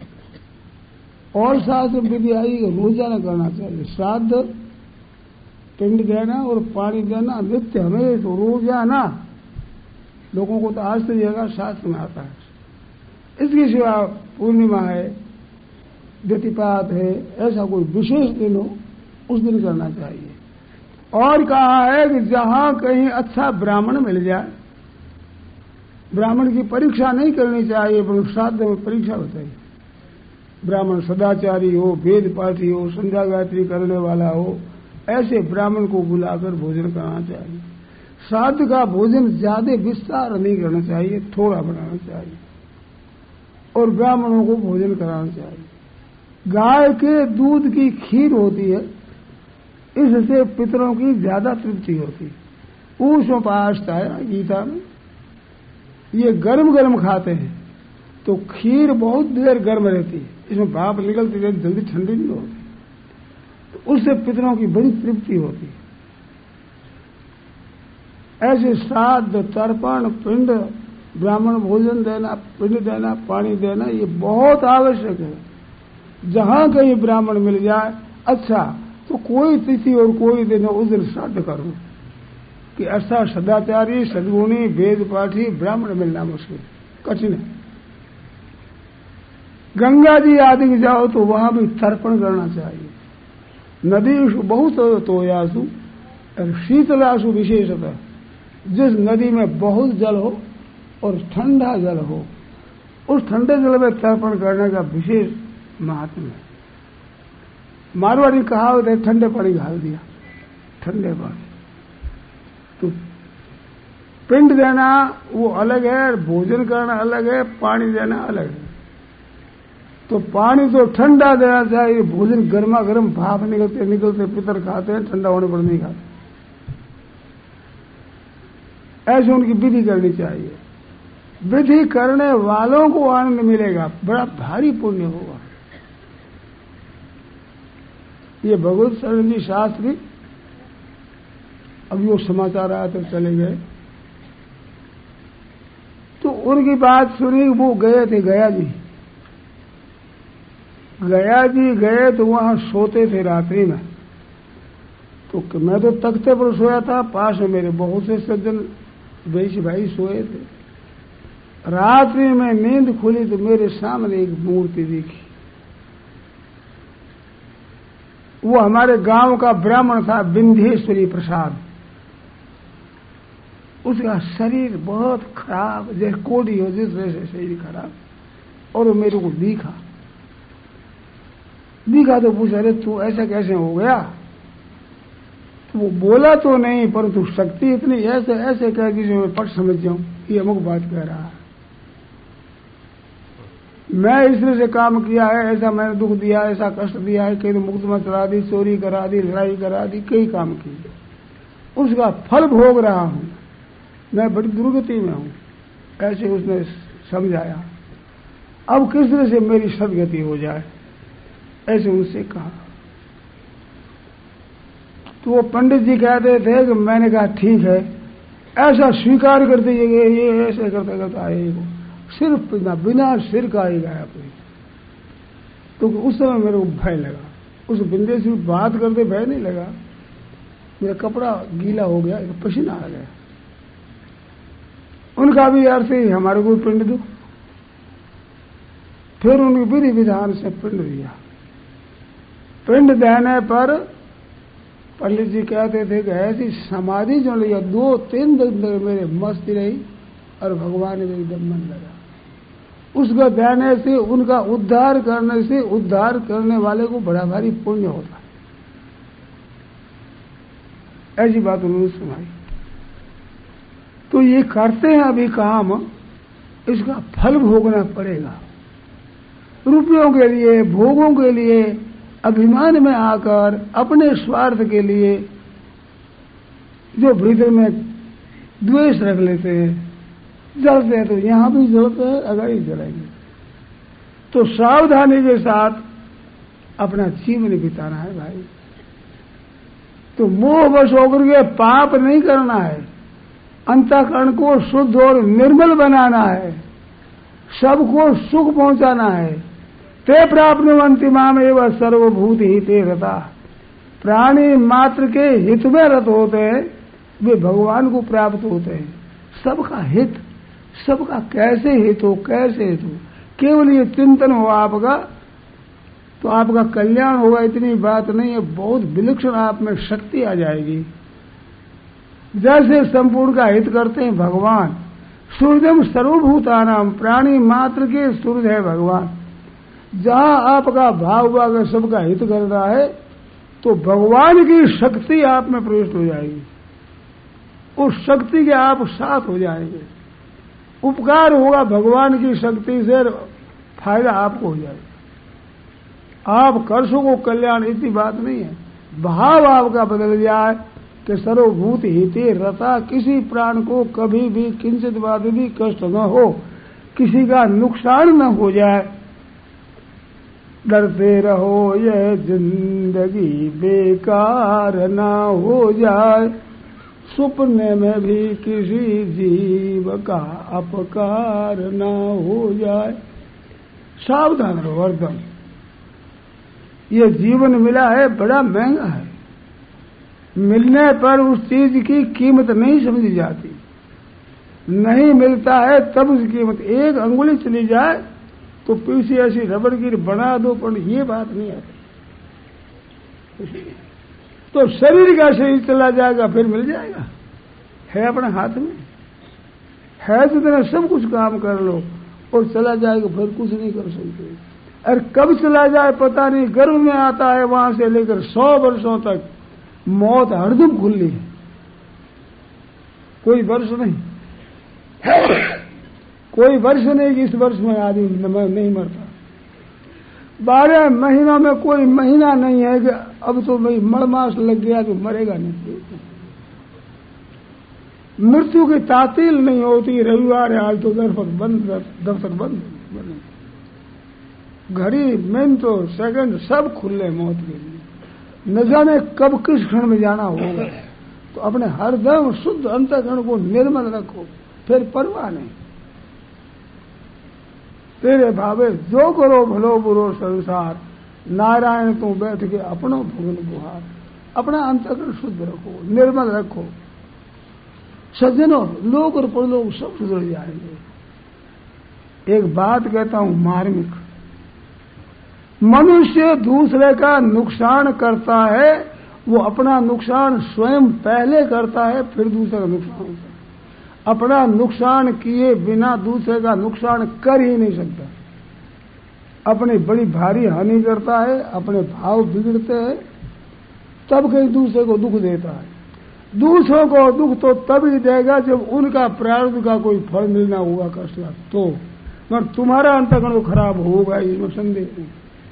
और शास्त्र विधि आई रोजाना करना चाहिए। श्राद्ध, पिंड देना और पानी देना नित्य, हमें तो रोजाना। लोगों को तो आज तो जगह शास्त्र में आता है। इसके सिवा पूर्णिमा है, व्यतिपात है, ऐसा कोई विशेष दिन हो उस दिन करना चाहिए। और कहा है कि जहां कहीं अच्छा ब्राह्मण मिल जाए, ब्राह्मण की परीक्षा नहीं करनी चाहिए, पर श्राद्ध में परीक्षा होती है। ब्राह्मण सदाचारी हो, वेद पाठी हो, संध्या गायत्री करने वाला हो, ऐसे ब्राह्मण को बुलाकर भोजन कराना चाहिए। श्राद्ध का भोजन ज्यादा विस्तार नहीं करना चाहिए, थोड़ा बनाना चाहिए और ब्राह्मणों को भोजन कराना चाहिए। गाय के दूध की खीर होती है, इससे पितरों की ज्यादा तृप्ति होती है। ऊष्मपाशता है गीता में, ये गर्म गर्म खाते हैं तो खीर बहुत देर गर्म रहती है, इसमें भाप निकलती है, जल्दी ठंडी नहीं होती, तो उससे पितरों की बड़ी तृप्ति होती है। ऐसे श्राद्ध, तर्पण, पिंड, ब्राह्मण भोजन देना, पिंड देना, पानी देना, ये बहुत आवश्यक है। जहां कहीं ब्राह्मण मिल जाए, अच्छा तो कोई तिथि और कोई दिन उस दिन श्राद्ध करो कि ऐसा सदाचारी, सद्गुणी, वेद पाठी ब्राह्मण मिलना मुश्किल, कठिन है। गंगा जी आदि में जाओ तो वहां भी तर्पण करना चाहिए। नदीषु बहुत तोयासु शीतलासु विशेषतः, जिस नदी में बहुत जल हो और ठंडा जल हो, उस ठंडे जल में तर्पण करने का विशेष महात्म्य है। मारवाड़ी कहावत है, ठंडे पानी घाल दिया, ठंडे पानी। तो पिंड देना वो अलग है, भोजन करना अलग है, पानी देना अलग है। तो पानी तो ठंडा देना चाहिए, भोजन गर्मा गर्म भाप निकलते निकलते पितर खाते हैं, ठंडा होने पर नहीं खाते। ऐसे उनकी विधि करनी चाहिए। विधि करने वालों को आनंद मिलेगा, बड़ा भारी पुण्य होगा। ये भगवत शरण जी शास्त्री अभी वो समाचार आया तो चले गए, तो उनकी बात सुनी, वो गए थे गया जी। गया जी गए तो वहां सोते थे रात्रि में। तो मैं तो तख्ते पर सोया था, पास में मेरे बहुत से सज्जन वैश्य भाई सोए थे। रात्रि में नींद खुली तो मेरे सामने एक मूर्ति दिखी। वो हमारे गांव का ब्राह्मण था, विंध्येश्वरी प्रसाद। उसका शरीर बहुत खराब, जैसे कोड़ी हो जिस तरह से शरीर खराब, और वो मेरे को दिखा दिखा तो पूछा, अरे तू ऐसा कैसे हो गया? तो वो बोला तो नहीं, परंतु शक्ति इतनी ऐसे ऐसे कह दी जो मैं पट समझ जाऊं ये अमुक बात कह रहा है। मैं इस तरह से काम किया है, ऐसा मैंने दुख दिया, ऐसा कष्ट दिया है, कहीं मुकदमा चला दी, चोरी करा दी, लड़ाई करा दी, कई काम किए, उसका फल भोग रहा हूं, मैं बड़ी दुर्गति में हूं। ऐसे उसने समझाया। अब किस तरह से मेरी सदगति हो जाए, ऐसे उनसे कहा। तो वो पंडित जी कहते थे कि मैंने कहा ठीक है, ऐसा स्वीकार करते ये ये ऐसे करते करते आए, वो सिर्फ बिना बिना सिर का ही गया कोई। तो उस समय मेरे को भय लगा, उस बिंदे से बात करते भय नहीं लगा, मेरा कपड़ा गीला हो गया, पसीना आ गया। उनका भी अर्थ ही हमारे को पिंड दो। फिर उनकी विधि विधान से पिंड दिया। पिंड देने पर पंडित जी कहते थे कि ऐसी समाधि जो लिया, दो तीन दिन मेरे मस्त रही और भगवान ने एकदम मन लगा। उसको देने से, उनका उद्धार करने से, उद्धार करने वाले को बड़ा भारी पुण्य होता है। ऐसी बात उन्होंने सुनाई। तो ये करते हैं अभी काम, इसका फल भोगना पड़ेगा। रुपयों के लिए, भोगों के लिए, अभिमान में आकर अपने स्वार्थ के लिए जो भीतर में द्वेष रख लेते हैं, जलते हैं, तो यहां भी जलते हैं, अगर ही जलेंगे। तो सावधानी के साथ अपना जीवन बिताना है भाई। तो मोहवश होकर के पाप नहीं करना है, अंतःकरण को शुद्ध और निर्मल बनाना है, सबको सुख पहुंचाना है। ते प्राप्नुवन्ति माम एव सर्वभूत हिते रता। प्राणी मात्र के हित में रत होते हैं, वे भगवान को प्राप्त होते हैं। सबका हित, सबका कैसे हित हो, कैसे हित हो, केवल ये चिंतन हो आपका तो आपका कल्याण होगा। इतनी बात नहीं है, बहुत विलक्षण आप में शक्ति आ जाएगी। जैसे संपूर्ण का हित करते हैं भगवान, सूर्यम सर्वभूतानाम, प्राणी मात्र के सूर्य है भगवान। जहां आपका भाव भाग सबका हित कर रहा है तो भगवान की शक्ति आप में प्रविष्ट हो जाएगी, उस शक्ति के आप साथ हो जाएंगे। उपकार होगा भगवान की शक्ति से, फायदा आपको हो जाएगा। आप कर सको कल्याण, इतनी बात नहीं है। भाव आपका बदल जाए कि सर्वभूत हिते रता, किसी प्राण को कभी भी किंचित बात भी कष्ट न हो, किसी का नुकसान न हो जाए। डरते रहो यह जिंदगी बेकार ना हो जाए, सुपने में भी किसी जीव का अपकार ना हो जाए। सावधान रहो हरदम। ये जीवन मिला है बड़ा महंगा है, मिलने पर उस चीज की कीमत नहीं समझी जाती, नहीं मिलता है तब उसकी कीमत। एक अंगुली चली जाए तो पीछे ऐसी रबड़ की बना दो, पर ये बात नहीं आती। तो शरीर का शरीर चला जाएगा फिर मिल जाएगा, है अपने हाथ में है, तो तेरा सब कुछ काम कर लो और चला जाएगा फिर कुछ नहीं कर सकते। और कब चला जाए पता नहीं, गर्भ में आता है वहां से लेकर सौ वर्षों तक मौत हरदम खुली है, कोई वर्ष नहीं कोई वर्ष नहीं कि इस वर्ष में आदमी नहीं मरता। बारह महीनों में कोई महीना नहीं है कि अब तो भाई मड़मास लग गया तो मरेगा नहीं। मृत्यु की तातील नहीं होती। रविवार है आज तो दफ्तर बंद, दफ्तर बंद, घड़ी मिनट सेकंड सब खुले मौत के लिए। न जाने कब किस क्षण में जाना होगा। तो अपने हरदम शुद्ध अंतःकरण को निर्मल रखो, फिर परवाह नहीं। तेरे भावे जो करो भलो बुरो संसार, नारायण तू बैठ के अपनो भुवन बुहार। अपना अंतःकरण शुद्ध रखो, निर्मल रखो। सज्जनों, लोग और परलोक सब सुधर जाएंगे। एक बात कहता हूं मार्मिक, मनुष्य दूसरे का नुकसान करता है, वो अपना नुकसान स्वयं पहले करता है, फिर दूसरे का नुकसान होता है। अपना नुकसान किए बिना दूसरे का नुकसान कर ही नहीं सकता। अपनी बड़ी भारी हानि करता है, अपने भाव बिगड़ते हैं, तब कहीं दूसरे को दुख देता है। दूसरों को दुख तो तभी देगा जब उनका प्रारब्ध का कोई फल मिलना होगा कष्ट का, तो मगर तुम्हारा अंतःकरण खराब होगा, इसमें संदेह नहीं।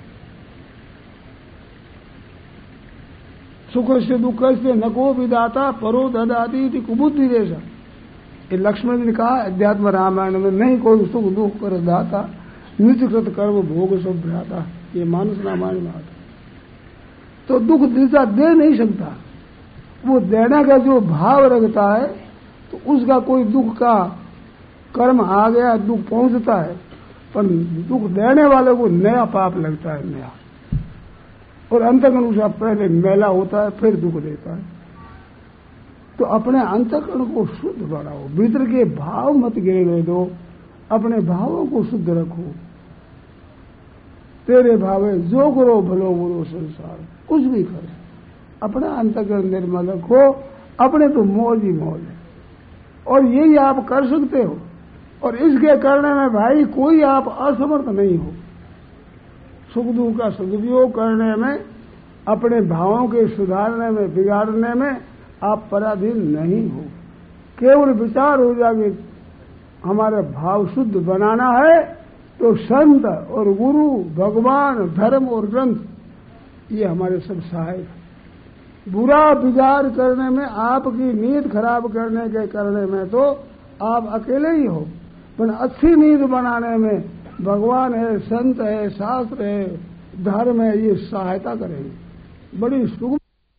सुख से दुख से नको विदाता परो ददाती कुबुद्धि रेशा। ये लक्ष्मण जी ने कहा अध्यात्म रामायण में, नहीं कोई सुख दुख कर दाता, निज कृत कर्म भोग सब भ्राता। ये मानस रामायण में आता। तो दुख दिशा दे नहीं सकता, वो देने का जो भाव रखता है तो उसका कोई दुख का कर्म आ गया, दुख पहुंचता है, पर दुख देने वाले को नया पाप लगता है, नया। और अंतःकरण उसका पहले मैला होता है, फिर दुख देता है। तो अपने अंतःकरण को शुद्ध बनाओ, भीतर के भाव मत गिरने दो, अपने भावों को शुद्ध रखो। तेरे भावे जो करो भलो बुरो संसार, कुछ भी करो, अपना अंतःकरण निर्मल रखो। अपने तो मौज ही मौज है, और यही आप कर सकते हो। और इसके करने में भाई कोई आप असमर्थ नहीं हो। सुख दुख का सदुपयोग करने में, अपने भावों के सुधारने में, बिगाड़ने में आप पराधीन नहीं हो। केवल विचार हो जाए हमारा भाव शुद्ध बनाना है, तो संत और गुरु, भगवान, धर्म और ग्रंथ ये हमारे सब सहायक। बुरा विचार करने में, आपकी नींद खराब करने के करने में तो आप अकेले ही हो, पर अच्छी नींद बनाने में भगवान है, संत है, शास्त्र है, धर्म है, ये सहायता करेंगे। बड़ी सुगम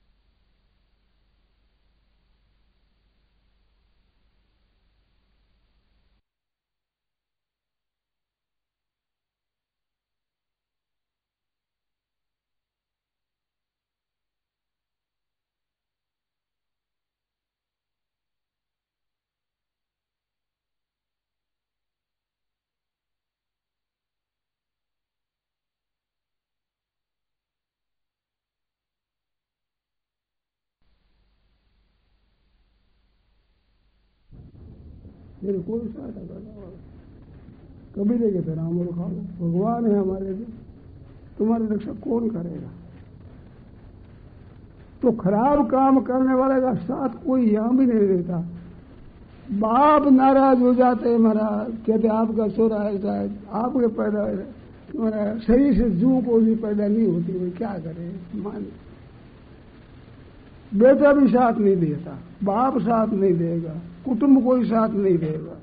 मेरे कोई सहायता करने वाला कभी नहीं कहते राम और खाओ, भगवान है हमारे लिए, तुम्हारी रक्षा कौन करेगा। तो खराब काम करने वाले का साथ कोई यहां भी नहीं रहता। बाप नाराज हो जाते हैं महाराज, कहते आपका छोरा है शायद, आपके पैदा महाराज शरीर से जू को भी पैदा नहीं होती, वो क्या करे। मान बेटा भी साथ नहीं देता, बाप साथ नहीं देगा, कुटुंब कोई साथ नहीं देगा।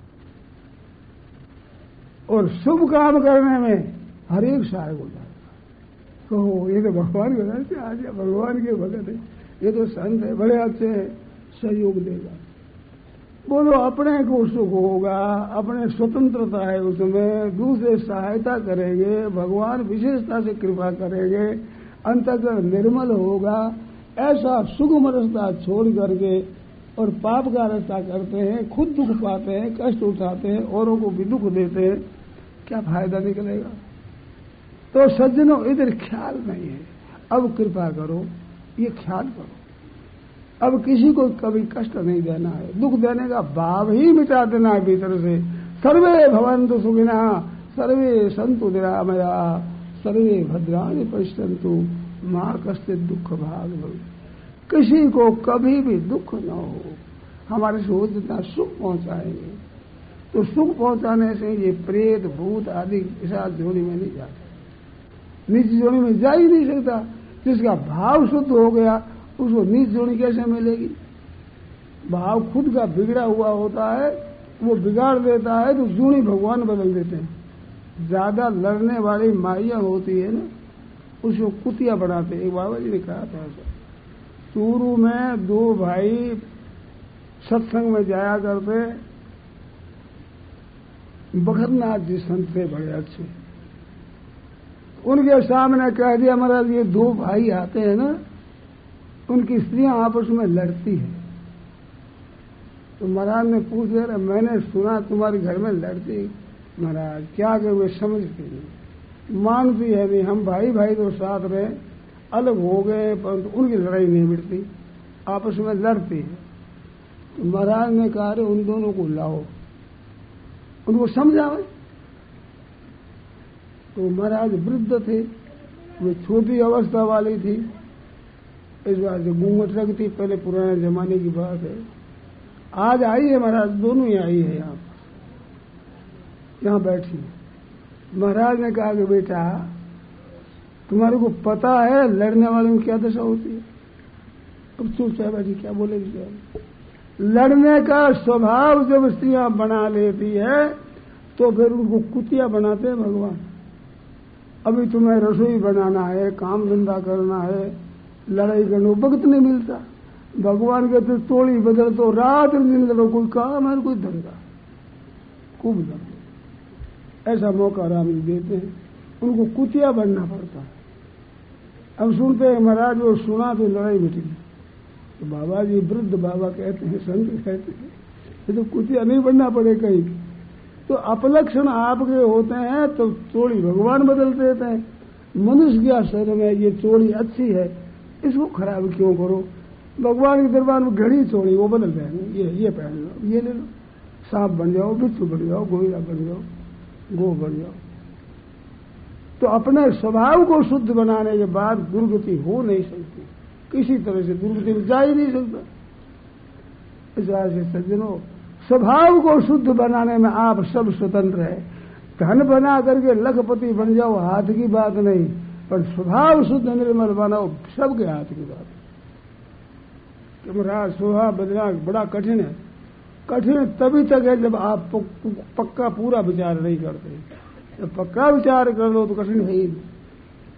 और शुभ काम करने में हर एक सहायक हो जाएगा। कहो ये तो भगवान के वजह से आज भगवान के भगत है, ये तो संत है, बड़े अच्छे सहयोग देगा। बोलो अपने को सुख होगा, अपने स्वतंत्रता है उसमें, दूसरे सहायता करेंगे, भगवान विशेषता से कृपा करेंगे, अंतःकरण निर्मल होगा। ऐसा सुगम रास्ता छोड़ करके और पाप का रास्ता करते हैं, खुद दुख पाते हैं, कष्ट उठाते हैं, औरों को भी दुख देते हैं, क्या फायदा निकलेगा। तो सज्जनों इधर ख्याल नहीं है, अब कृपा करो, ये ख्याल करो, अब किसी को कभी कष्ट नहीं देना है, दुख देने का भाव ही मिटा देना है भीतर से। सर्वे भवन्तु सुखिनः, सर्वे सन्तु निरामया, सर्वे भद्राणि पश्यन्तु मां कश्चित् दुख भाग भवेत्। किसी को कभी भी दुख न हो, हमारे से हो जितना सुख पहुंचाएंगे। तो सुख पहुंचाने से ये प्रेत भूत आदि इस जोड़ी में नहीं जाता, नीच जोड़ी में जा ही नहीं सकता। जिसका भाव शुद्ध हो गया उसको नीच जोड़ी कैसे मिलेगी। भाव खुद का बिगड़ा हुआ होता है, वो बिगाड़ देता है तो जोड़ी भगवान बदल देते हैं। ज्यादा लड़ने वाली माइया होती है ना, उसको कुतिया बनाते। एक बाबा जी ने कहा था ऐसा, चूरू में दो भाई सत्संग में जाया करते, बखरनाथ जी संत थे बड़े अच्छे, उनके सामने कह दिया महाराज ये दो भाई आते हैं ना, उनकी स्त्रियां आपस में लड़ती है। तो महाराज ने पूछ दिया मैंने सुना तुम्हारे घर में लड़ती। महाराज क्या करें, वे समझते नहीं, मानती है नहीं, हम भाई भाई तो साथ रहे, अलग हो गए परंतु उनकी लड़ाई नहीं मिटती, आपस में लड़ती है। तो महाराज ने कहा उन दोनों को लाओ, उनको समझावे। तो महाराज वृद्ध थे, वे छोटी अवस्था वाली थी, इस बात से घूंघट रखती, पहले पुराने जमाने की बात है। आज आई है महाराज, दोनों ही आई है यहाँ पर, यहाँ बैठी। महाराज ने कहा कि बेटा तुम्हारे को पता है लड़ने वाले में क्या दशा होती है। अब चुप चाहे बाजी क्या बोलेगी। लड़ने का स्वभाव जब स्त्रियां बना लेती है तो फिर उनको कुतिया बनाते हैं भगवान। अभी तुम्हें रसोई बनाना है, काम धंधा करना है, लड़ाई करने को वक्त नहीं मिलता। भगवान कहते तोड़ी बदल तो रात दिन लड़ो, कोई काम है कोई धंधा, खूब लड़ो। ऐसा मौका राम जी देते हैं, उनको कुतिया बनना पड़ता है। अब सुनते हैं महाराज वो सुना तो लड़ाई मिटी। तो बाबा जी वृद्ध बाबा कहते हैं, संत कहते हैं ये तो कुतिया नहीं बनना पड़े कहीं। तो अपलक्षण आपके होते हैं तो चोरी भगवान बदल देते हैं। मनुष्य के शरीर में ये चोरी अच्छी है, इसको खराब क्यों करो। भगवान के दरबार में घड़ी चोरी वो बदल देंगे, ये ये पहन लो, ये ले लो, सांप बन जाओ, बिच्छू बन जाओ, गोइला बन जाओ, गो बन जाओ। तो अपने स्वभाव को शुद्ध बनाने के बाद दुर्गति हो नहीं सकती, किसी तरह से दुर्गति में जा ही नहीं सकता। इस वजह से सज्जनों, स्वभाव को शुद्ध बनाने में आप सब स्वतंत्र है। धन बना करके लखपति बन जाओ, हाथ की बात नहीं, पर स्वभाव शुद्ध निर्मल बनाओ, सबके हाथ की बात। कि महाराज स्वभाव बदलना बड़ा कठिन है। कठिन तभी तक है जब आप पक्का पूरा विचार नहीं करते। जब पक्का विचार कर लो तो कठिन है ही नहीं।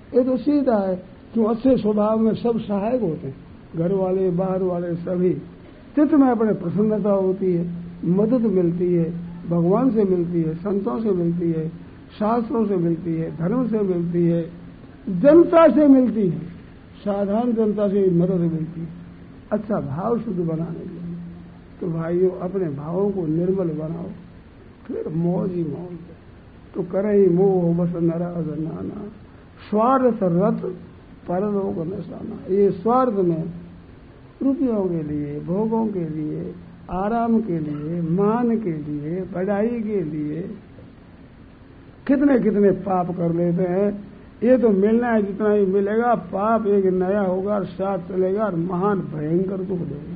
ये तो सीधा है। क्यों? अच्छे स्वभाव में सब सहायक होते हैं, घर वाले बाहर वाले सभी। चित्त में अपने प्रसन्नता होती है, मदद मिलती है, भगवान से मिलती है, संतों से मिलती है, शास्त्रों से मिलती है, धर्म से मिलती है, जनता से मिलती है, साधारण जनता से मदद मिलती है। अच्छा भाव शुद्ध बनाने के लिए तो भाइयों अपने भावों को निर्मल बनाओ, फिर मौज ही मौज है। तो करे ही मोह बस नाराज नाना, स्वार्थ रत परलोक नसाना। ये स्वार्थ में रुपयों के लिए, भोगों के लिए, आराम के लिए, मान के लिए, बढ़ाई के लिए कितने कितने पाप कर लेते हैं। ये तो मिलना है जितना ही मिलेगा, पाप एक नया होगा, साथ चलेगा और महान भयंकर दुख देगा।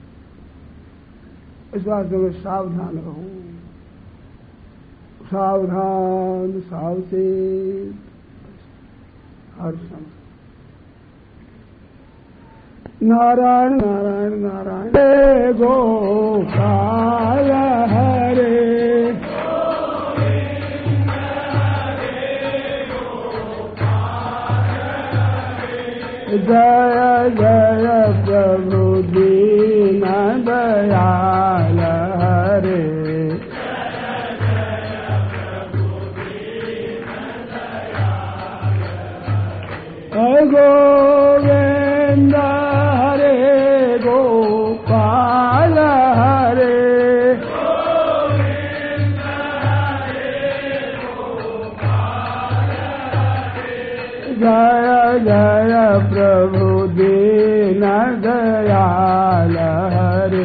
इस बात से मैं सावधान रहूं, सावधान सावचेत हर समय। नारायण नारायण नारायण हे गोपाल हरे, जय जय प्रभु दीन दयाल हरे, हरे गोविंद हरे गोपाल हरे, जय जय प्रभु दीन दयाल हरे,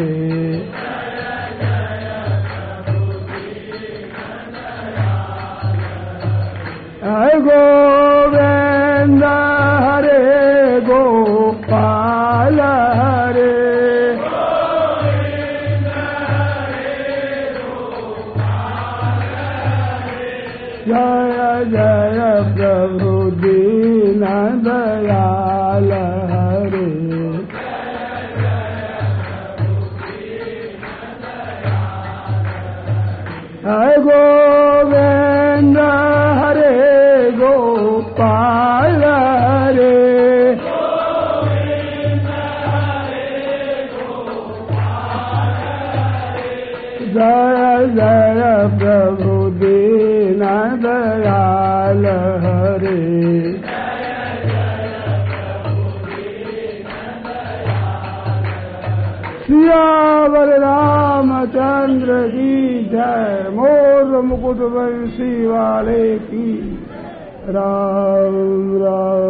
हरे गोविंद हरे गोपाल हरे, जय जय प्रभु दीन दयाल हरे, हरे गोविंद हरे गोपाल हरे, जय जय प्रभु दीन दयाल हरे, सियावर रामचंद्र की जय, मोर मुकुट बंसी वाले की। राम राम।